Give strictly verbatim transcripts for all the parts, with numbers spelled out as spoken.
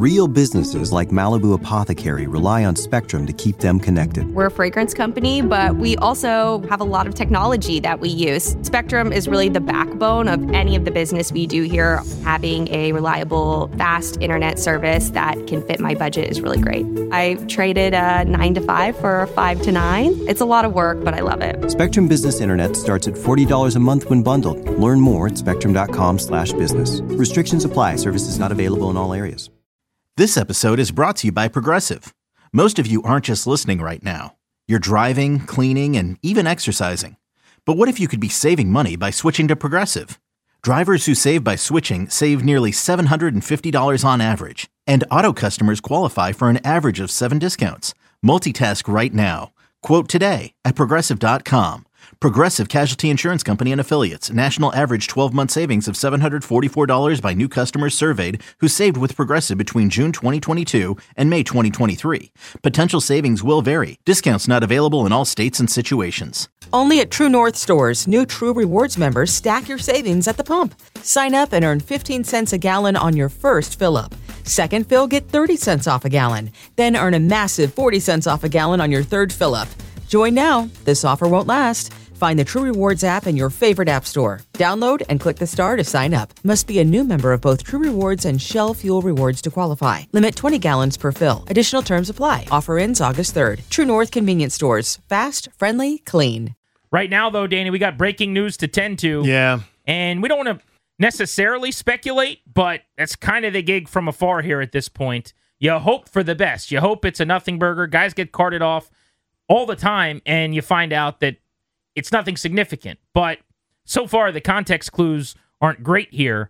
Real businesses like Malibu Apothecary rely on Spectrum to keep them connected. We're a fragrance company, but we also have a lot of technology that we use. Spectrum is really the backbone of any of the business we do here. Having a reliable, fast internet service that can fit my budget is really great. I traded a nine to five for a five to nine. It's a lot of work, but I love it. Spectrum Business Internet starts at forty dollars a month when bundled. Learn more at spectrum.com slash business. Restrictions apply. Services not available in all areas. This episode is brought to you by Progressive. Most of you aren't just listening right now. You're driving, cleaning, and even exercising. But what if you could be saving money by switching to Progressive? Drivers who save by switching save nearly seven hundred fifty dollars on average. And auto customers qualify for an average of seven discounts. Multitask right now. Quote today at Progressive dot com. Progressive Casualty Insurance Company and Affiliates. National average twelve-month savings of seven hundred forty-four dollars by new customers surveyed who saved with Progressive between June twenty twenty-two and May twenty twenty-three. Potential savings will vary. Discounts not available in all states and situations. Only at True North stores, new True Rewards members stack your savings at the pump. Sign up and earn fifteen cents a gallon on your first fill-up. Second fill, get thirty cents off a gallon. Then earn a massive forty cents off a gallon on your third fill-up. Join now. This offer won't last. Find the True Rewards app in your favorite app store. Download and click the star to sign up. Must be a new member of both True Rewards and Shell Fuel Rewards to qualify. Limit twenty gallons per fill. Additional terms apply. Offer ends August third. True North Convenience Stores. Fast, friendly, clean. Right now, though, Danny, we got breaking news to tend to. Yeah. And we don't want to necessarily speculate, but that's kind of the gig from afar here at this point. You hope for the best. You hope it's a nothing burger. Guys get carted off all the time, and you find out that it's nothing significant. But so far, the context clues aren't great here.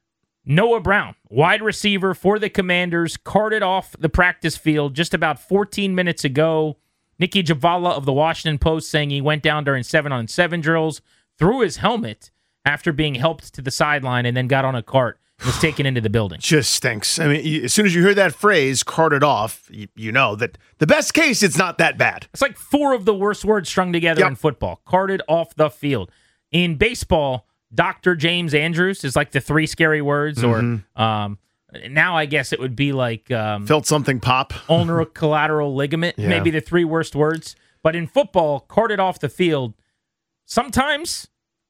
Noah Brown, wide receiver for the Commanders, carted off the practice field just about fourteen minutes ago. Nikki Javala of the Washington Post saying he went down during seven-on-seven drills, threw his helmet after being helped to the sideline, and then got on a cart and was taken into the building. Just stinks. I mean, you, as soon as you hear that phrase, carted off, you, you know that the best case, it's not that bad. It's like four of the worst words strung together Yep. in football. Carted off the field. In baseball, Doctor James Andrews is like the three scary words, Mhm. or um, now I guess it would be like um, Felt something pop. ulnar collateral ligament, Yeah. maybe the three worst words. But in football, carted off the field, sometimes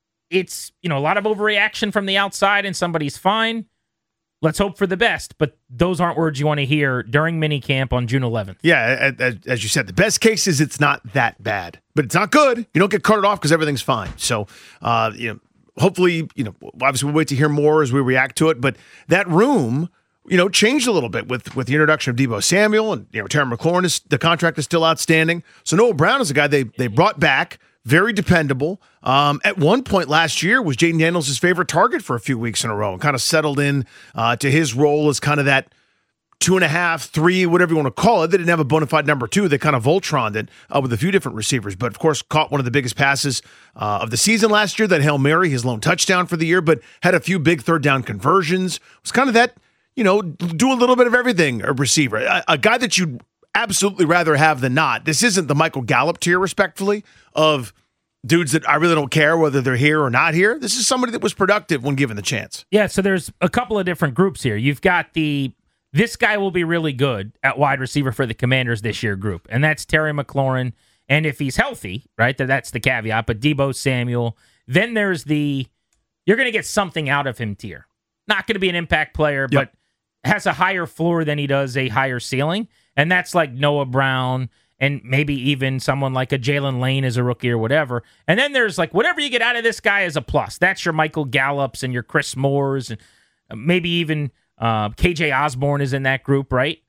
it's, you know, a lot of overreaction from the outside and somebody's fine. Let's hope for the best, but those aren't words you want to hear during minicamp on June eleventh. Yeah, as, as you said, the best case is it's not that bad, but it's not good. You don't get carted off because everything's fine. So, uh, you know, hopefully, you know, obviously we'll wait to hear more as we react to it. But that room, you know, changed a little bit with with the introduction of Deebo Samuel, and you know, Terry McLaurin is the contract is still outstanding. So Noah Brown is a guy they they brought back. Very dependable. Um, at one point last year, was Jaden Daniels' favorite target for a few weeks in a row, and kind of settled in uh, to his role as kind of that two and a half, three, whatever you want to call it. They didn't have a bona fide number two. They kind of Voltroned it uh, with a few different receivers, but of course caught one of the biggest passes uh, of the season last year, that Hail Mary, his lone touchdown for the year, but had a few big third down conversions. It was kind of that, you know, do a little bit of everything, a receiver, a, a guy that you'd absolutely rather have than not. This isn't the Michael Gallup tier, respectfully, of dudes that I really don't care whether they're here or not here. This is somebody that was productive when given the chance. Yeah, so there's a couple of different groups here. You've got the, this guy will be really good at wide receiver for the Commanders this year group, and that's Terry McLaurin. And if he's healthy, right, that's the caveat, but Deebo Samuel. Then there's the, you're going to get something out of him tier. Not going to be an impact player, Yep. but has a higher floor than he does a higher ceiling. And that's like Noah Brown, and maybe even someone like a Jalen Lane as a rookie or whatever. And then there's like whatever you get out of this guy is a plus. That's your Michael Gallups and your Chris Moores, and maybe even uh, K J Osborne is in that group, right?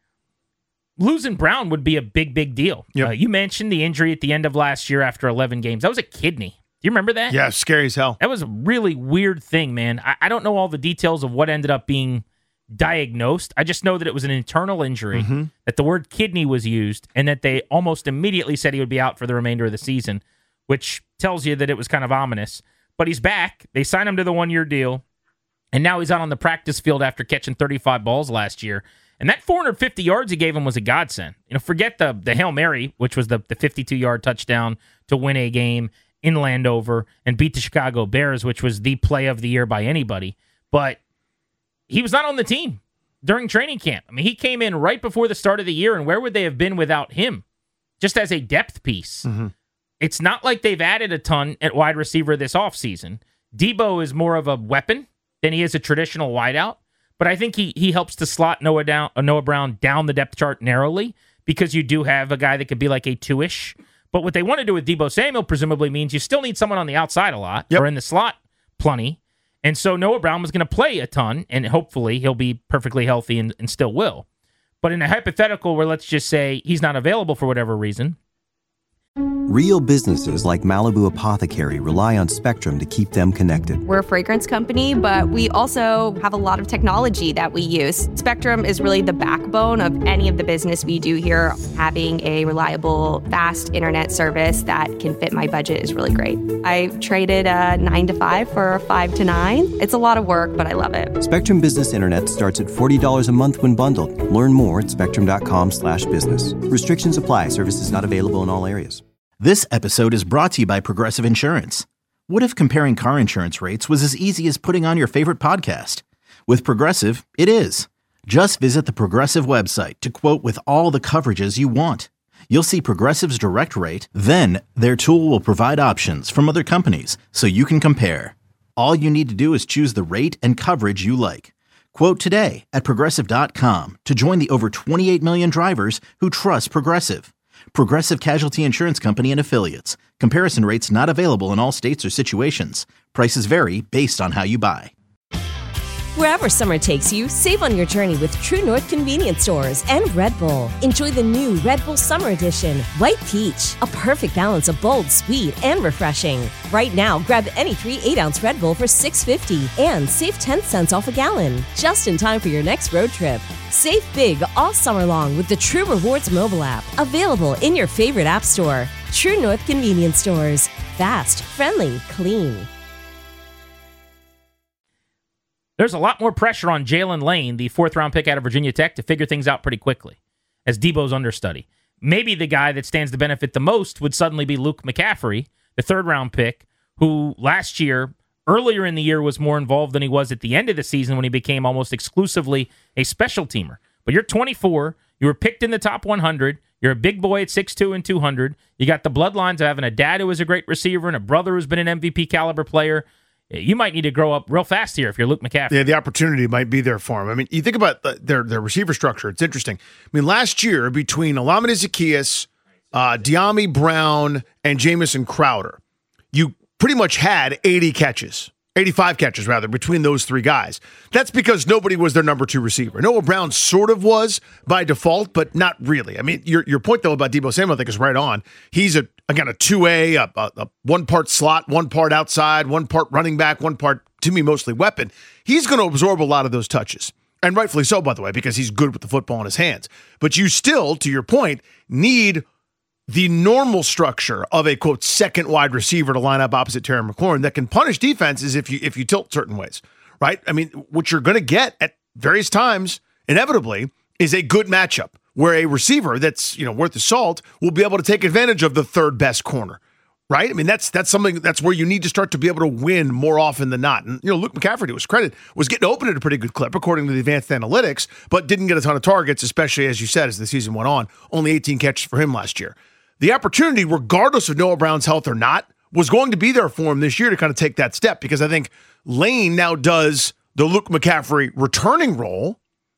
Losing Brown would be a big, big deal. Yep. Uh, you mentioned the injury at the end of last year after eleven games. That was a kidney. Do you remember that? Yeah, scary as hell. That was a really weird thing, man. I, I don't know all the details of what ended up being diagnosed. I just know that it was an internal injury, Mm-hmm. that the word kidney was used, and that they almost immediately said he would be out for the remainder of the season, which tells you that it was kind of ominous. But he's back. They signed him to the one-year deal, and now he's out on the practice field after catching thirty-five balls last year. And that four hundred fifty yards he gave him was a godsend. You know, forget the the Hail Mary, which was the the fifty-two-yard touchdown to win a game in Landover and beat the Chicago Bears, which was the play of the year by anybody. But he was not on the team during training camp. I mean, he came in right before the start of the year, and where would they have been without him? Just as a depth piece. Mm-hmm. It's not like they've added a ton at wide receiver this offseason. Debo is more of a weapon than he is a traditional wideout, but I think he he helps to slot Noah down uh, Noah Brown down the depth chart narrowly because you do have a guy that could be like a two-ish. But what they want to do with Debo Samuel presumably means you still need someone on the outside a lot yep. or in the slot plenty. And so Noah Brown was going to play a ton, and hopefully he'll be perfectly healthy and, and still will. But in a hypothetical where let's just say he's not available for whatever reason, Real businesses like Malibu Apothecary rely on Spectrum to keep them connected. We're a fragrance company, but we also have a lot of technology that we use. Spectrum is really the backbone of any of the business we do here. Having a reliable, fast internet service that can fit my budget is really great. I traded a nine to five for a five to nine. It's a lot of work, but I love it. Spectrum Business Internet starts at forty dollars a month when bundled. Learn more at spectrum.com slash business. Restrictions apply. Services not available in all areas. This episode is brought to you by Progressive Insurance. What if comparing car insurance rates was as easy as putting on your favorite podcast? With Progressive, it is. Just visit the Progressive website to quote with all the coverages you want. You'll see Progressive's direct rate, then their tool will provide options from other companies so you can compare. All you need to do is choose the rate and coverage you like. Quote today at Progressive dot com to join the over twenty-eight million drivers who trust Progressive. Progressive Casualty Insurance Company and Affiliates. Comparison rates not available in all states or situations. Prices vary based on how you buy. Wherever summer takes you, save on your journey with True North Convenience Stores and Red Bull. Enjoy the new Red Bull Summer Edition, White Peach, a perfect balance of bold, sweet, and refreshing. Right now, grab any three eight-ounce Red Bull for six fifty and save ten cents off a gallon, just in time for your next road trip. Save big all summer long with the True Rewards mobile app, available in your favorite app store. True North Convenience Stores. Fast, friendly, clean. There's a lot more pressure on Jalen Lane, the fourth-round pick out of Virginia Tech, to figure things out pretty quickly as Debo's understudy. Maybe the guy that stands to benefit the most would suddenly be Luke McCaffrey, the third-round pick, who last year, earlier in the year, was more involved than he was at the end of the season when he became almost exclusively a special teamer. But you're twenty-four, you were picked in the top one hundred, you're a big boy at six two and two hundred, you got the bloodlines of having a dad who was a great receiver and a brother who's been an M V P caliber player. You might need to grow up real fast here if you're Luke McCaffrey. Yeah, the opportunity might be there for him. I mean, you think about the, their their receiver structure. It's interesting. I mean, last year, between Alameda Zaccheaus, uh, De'Ami Brown, and Jamison Crowder, you pretty much had eighty catches. eighty-five catches, rather, between those three guys. That's because nobody was their number two receiver. Noah Brown sort of was by default, but not really. I mean, your your point, though, about Debo Samuel, I think, is right on. He's, a again, a two A, a, a, a one-part slot, one part outside, one part running back, one part, to me, mostly weapon. He's going to absorb a lot of those touches. And rightfully so, by the way, because he's good with the football in his hands. But you still, to your point, need the normal structure of a, quote, second wide receiver to line up opposite Terry McLaurin that can punish defenses if you if you tilt certain ways, right? I mean, what you're going to get at various times, inevitably, is a good matchup where a receiver that's, you know, worth the salt will be able to take advantage of the third best corner, right? I mean, that's that's something that's where you need to start to be able to win more often than not. And, you know, Luke McCaffrey, to his credit, was getting open at a pretty good clip according to the advanced analytics, but didn't get a ton of targets, especially, as you said, as the season went on. Only eighteen catches for him last year. The opportunity, regardless of Noah Brown's health or not, was going to be there for him this year to kind of take that step, because I think Lane now does the Luke McCaffrey returning role.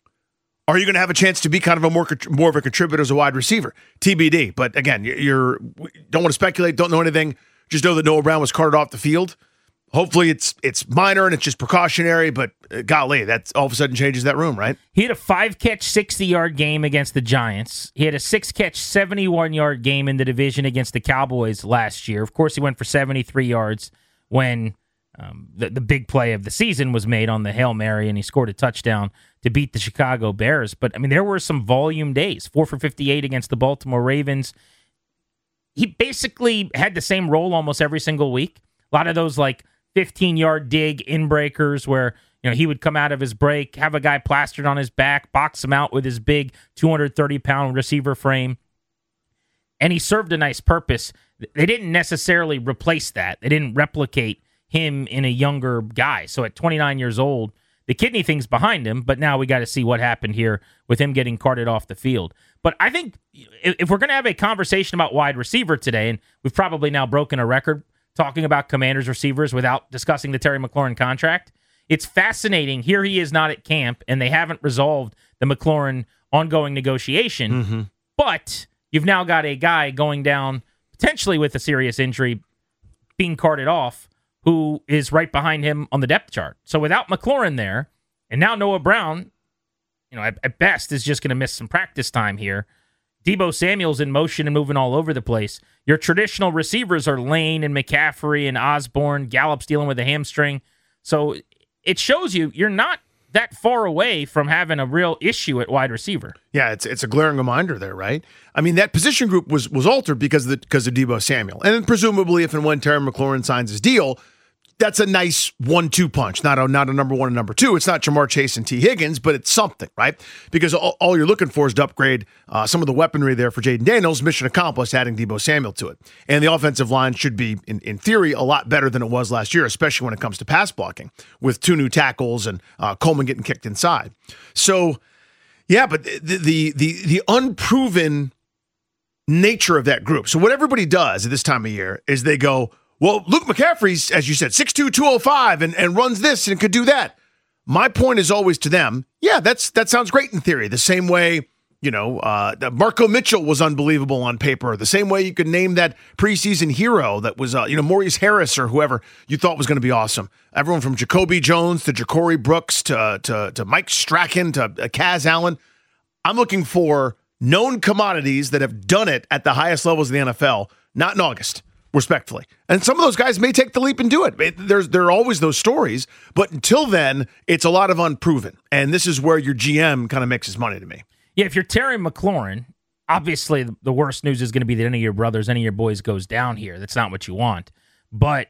Are you going to have a chance to be kind of a more more of a contributor as a wide receiver? T B D. But again, you're don't want to speculate, don't know anything. Just know that Noah Brown was carted off the field. Hopefully it's it's minor and it's just precautionary, but uh, golly, that all of a sudden changes that room, right? He had a five-catch, sixty-yard game against the Giants. He had a six-catch, seventy-one-yard game in the division against the Cowboys last year. Of course, he went for seventy-three yards when um, the, the big play of the season was made on the Hail Mary, and he scored a touchdown to beat the Chicago Bears. But, I mean, there were some volume days. four for fifty-eight against the Baltimore Ravens. He basically had the same role almost every single week. A lot of those, like, fifteen-yard dig in-breakers where, you know, he would come out of his break, have a guy plastered on his back, box him out with his big two hundred thirty pound receiver frame. And he served a nice purpose. They didn't necessarily replace that. They didn't replicate him in a younger guy. So at twenty-nine years old, The kidney thing's behind him, but now we got to see what happened here with him getting carted off the field. But I think if we're going to have a conversation about wide receiver today, and we've probably now broken a record talking about Commanders receivers without discussing the Terry McLaurin contract, it's fascinating. Here he is not at camp, and they haven't resolved the McLaurin ongoing negotiation. Mm-hmm. But you've now got a guy going down potentially with a serious injury, being carted off, who is right behind him on the depth chart. So without McLaurin there, and now Noah Brown, you know, at, at best is just going to miss some practice time here. Deebo Samuel's in motion and moving all over the place. Your traditional receivers are Lane and McCaffrey and Osborne. Gallup's dealing with a hamstring. So it shows you you're not that far away from having a real issue at wide receiver. Yeah, it's it's a glaring reminder there, right? I mean, that position group was was altered because of the, because of Deebo Samuel. And then presumably if and when Terry McLaurin signs his deal, that's a nice one two punch, not a, not a number one and number two. It's not Jamar Chase and T. Higgins, but it's something, right? Because all, all you're looking for is to upgrade uh, some of the weaponry there for Jaden Daniels. Mission accomplished, adding Deebo Samuel to it. And the offensive line should be, in, in theory, a lot better than it was last year, especially when it comes to pass blocking, with two new tackles and uh, Coleman getting kicked inside. So, yeah, but the, the the the unproven nature of that group. So what everybody does at this time of year is they go, well, Luke McCaffrey's, as you said, six two, two oh five and, and runs this and could do that. My point is always to them, yeah, that's that sounds great in theory. The same way, you know, uh, Marco Mitchell was unbelievable on paper. The same way you could name that preseason hero that was, uh, you know, Maurice Harris or whoever you thought was going to be awesome. Everyone from Jacoby Jones to Ja'Cory Brooks to, to, to Mike Strachan to uh, Kaz Allen. I'm looking for known commodities that have done it at the highest levels of the N F L, not in August. Respectfully. And some of those guys may take the leap and do it. it there's there are always those stories, but until then, it's a lot of unproven. And this is where your G M kind of makes his money to me. Yeah, if you're Terry McLaurin, obviously the worst news is going to be that any of your brothers, any of your boys goes down here. That's not what you want. But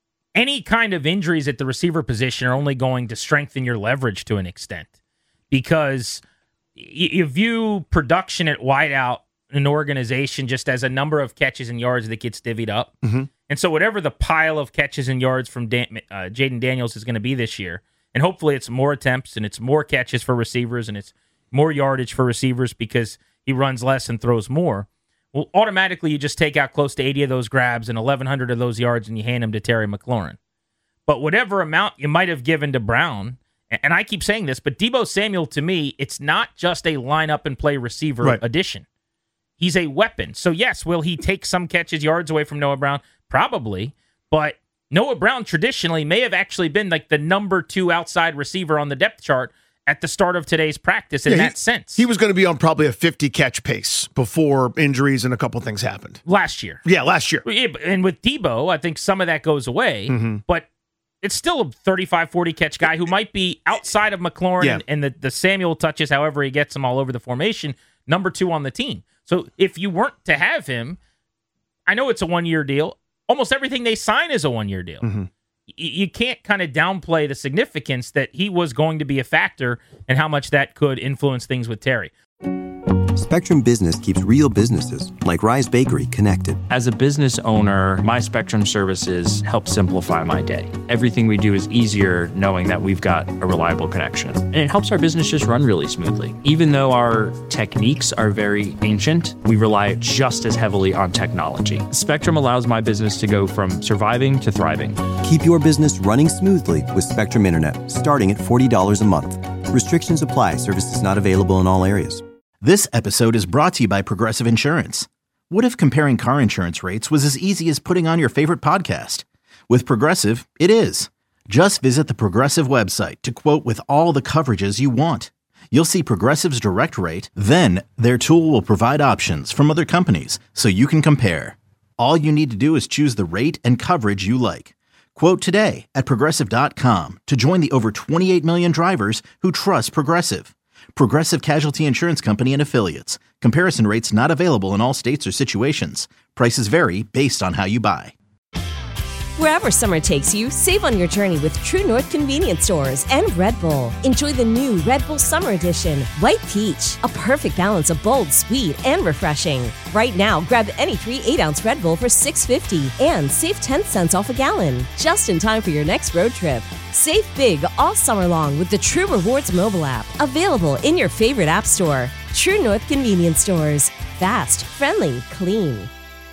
any kind of injuries at the receiver position are only going to strengthen your leverage to an extent. Because you view production at wideout an organization just as a number of catches and yards that gets divvied up. Mm-hmm. And so whatever the pile of catches and yards from Dan, uh, Jaden Daniels is going to be this year, and hopefully it's more attempts and it's more catches for receivers and it's more yardage for receivers because he runs less and throws more, well, automatically you just take out close to eighty of those grabs and eleven hundred of those yards and you hand them to Terry McLaurin. But whatever amount you might have given to Brown, and I keep saying this, but Deebo Samuel, to me, it's not just a line-up and play receiver right. addition. He's a weapon. So, yes, will he take some catches, yards away from Noah Brown? Probably. But Noah Brown traditionally may have actually been like the number two outside receiver on the depth chart at the start of today's practice in yeah, that he, sense. He was going to be on probably a fifty-catch pace before injuries and a couple things happened. Last year. Yeah, last year. And with Deebo, I think some of that goes away. Mm-hmm. But it's still a thirty-five, forty-catch guy who might be outside of McLaurin yeah. and, and the, the Samuel touches, however he gets them all over the formation, number two on the team. So if you weren't to have him, I know it's a one-year deal. Almost everything they sign is a one-year deal. Mm-hmm. Y- you can't kind of downplay the significance that he was going to be a factor and how much that could influence things with Terry. Spectrum Business keeps real businesses, like Rise Bakery, connected. As a business owner, my Spectrum services help simplify my day. Everything we do is easier knowing that we've got a reliable connection. And it helps our business just run really smoothly. Even though our techniques are very ancient, we rely just as heavily on technology. Spectrum allows my business to go from surviving to thriving. Keep your business running smoothly with Spectrum Internet, starting at forty dollars a month. Restrictions apply. Services not available in all areas. This episode is brought to you by Progressive Insurance. What if comparing car insurance rates was as easy as putting on your favorite podcast? With Progressive, it is. Just visit the Progressive website to quote with all the coverages you want. You'll see Progressive's direct rate, then their tool will provide options from other companies so you can compare. All you need to do is choose the rate and coverage you like. Quote today at Progressive dot com to join the over twenty-eight million drivers who trust Progressive. Progressive Casualty Insurance Company and Affiliates. Comparison rates not available in all states or situations. Prices vary based on how you buy. Wherever summer takes you, save on your journey with True North Convenience Stores and Red Bull. Enjoy the new Red Bull Summer Edition, White Peach, a perfect balance of bold, sweet, and refreshing. Right now, grab any three eight-ounce Red Bull for six dollars and fifty cents and save ten cents off a gallon, just in time for your next road trip. Save big all summer long with the True Rewards mobile app, available in your favorite app store. True North Convenience Stores. Fast, friendly, clean.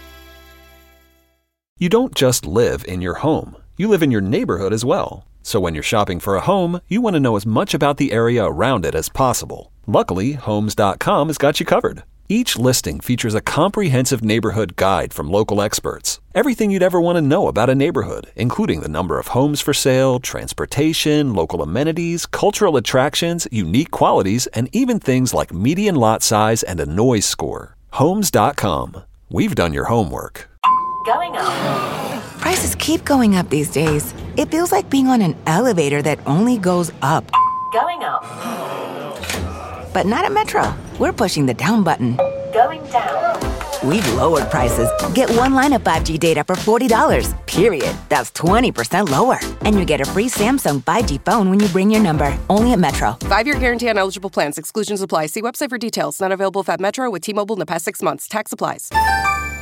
You don't just live in your home. You live in your neighborhood as well. So when you're shopping for a home, you want to know as much about the area around it as possible. Luckily, Homes dot com has got you covered. Each listing features a comprehensive neighborhood guide from local experts. Everything you'd ever want to know about a neighborhood, including the number of homes for sale, transportation, local amenities, cultural attractions, unique qualities, and even things like median lot size and a noise score. Homes dot com. We've done your homework. Going up. Prices keep going up these days. It feels like being on an elevator that only goes up. Going up. But not at Metro. We're pushing the down button. Going down. We've lowered prices. Get one line of five G data for forty dollars, period. That's twenty percent lower. And you get a free Samsung five G phone when you bring your number. Only at Metro. Five-year guarantee on eligible plans. Exclusions apply. See website for details. Not available at Metro with T-Mobile in the past six months. Tax applies.